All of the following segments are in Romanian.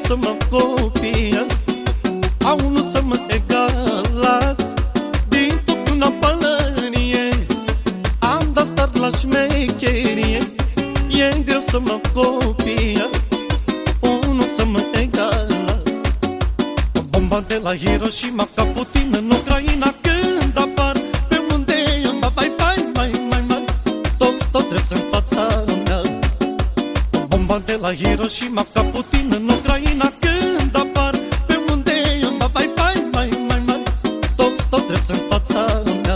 să mă copiați, au nu să mă egalați. Din tot una pălărie am dat start la șmecherie. E greu să mă copiați, unu să mă egalați. Bomba de la Hiroshima ca Putin în Ucraina, când apar pe unde eu mai toți stau drept în fața mea. Bomba de la Hiroshima ca Putin în Ucraina, când apar pe unde eu mai toți stau drept în fața mea.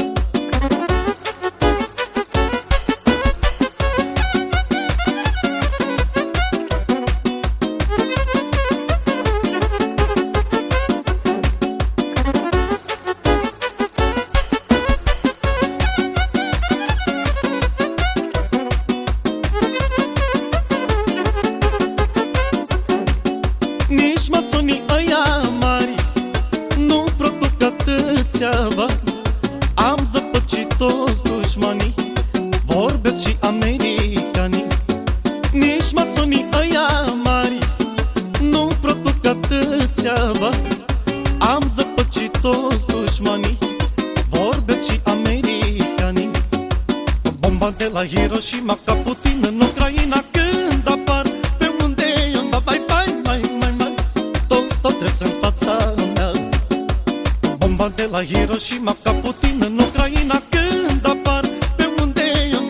Nici masonii ăia mari nu produc atâția bani. Am zăpăcit toți dușmanii, vorbesc și americanii. Nici masonii ăia mari nu produc atâția bani. Am zăpăcit toți dușmanii, vorbesc și americanii. Bomba de la Hiroshima ca Putin în Ucraina, când apar pe unde eu toți stau drept în fața mea. Bomba de la Hiroshima ca Putin în Ucraina, când apar pe unde eu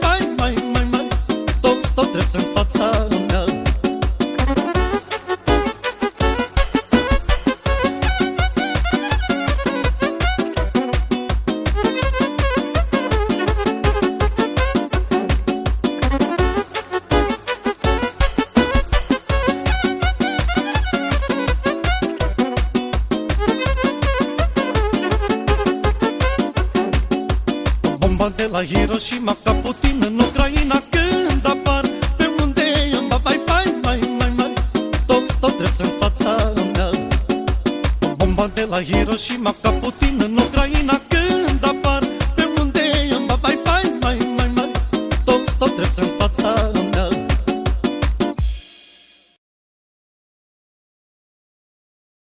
toți stau drept în fața mea. Bomba de la Hiroshima ca Putin în Ucraina, când apar pe unde eu toți stau drept în fața mea. Bomba de la Hiroshima ca Putin în